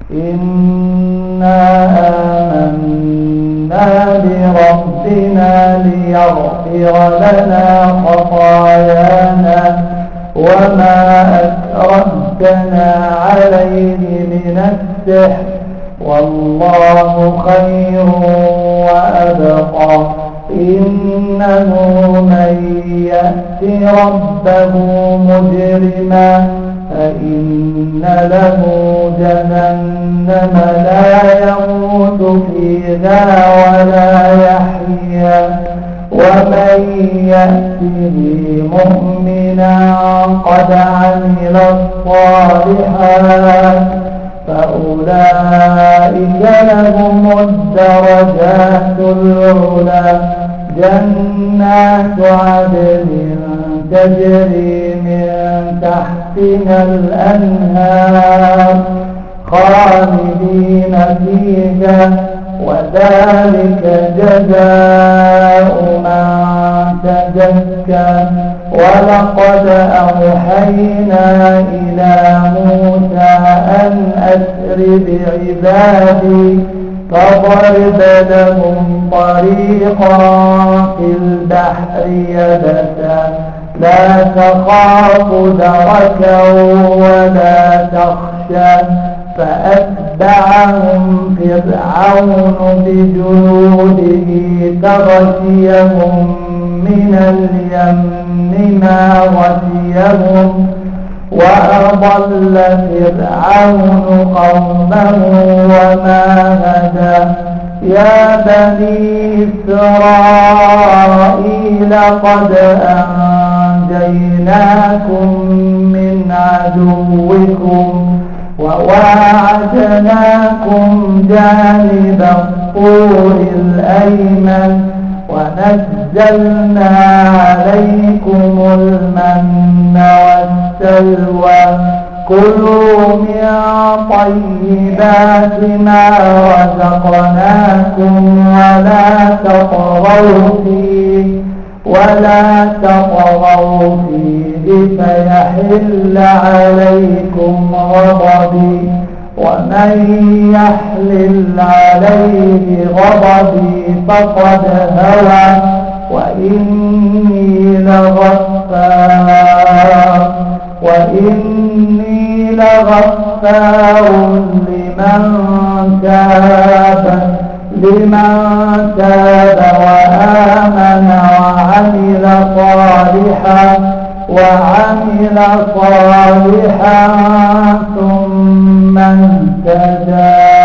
إنا آمنا بربنا ليغفر لنا خطايانا وما أكرهتنا عليه من السحر والله خير وأبقى. إنه من يأت ربه مجرما فإن له جهنم لا يموت فيها ولا يحيا ومن يأته مؤمنا قد عمل الصالحات فأولئك لهم الدرجات العلى جنات عدن تجري من تحتها الأنهار خالدين فيها وذلك جزاء من تزكى. ولقد أوحينا إلى موسى أن أسر بعبادي فاضرب لهم طريقا في البحر يبسا لا تخاف دركا ولا تخشى فأتبعهم فرعون بجنوده فغشيهم من اليم ما غشيهم وأضل فرعون قومه وما هدى. يا بني إسرائيل قد أنجيناكم من عدوكم وواعدناكم جانب الطور الأيمن ونزلنا عليكم المن والسلوى كلوا من طيبات ما رزقناكم ولا تطغوا فيه فيحل عليكم غضبي ومن يحلل عليه غضبي فقد هوى وإني لغفار لمن تاب وآمن وعمل صالحا ثم اهتدى.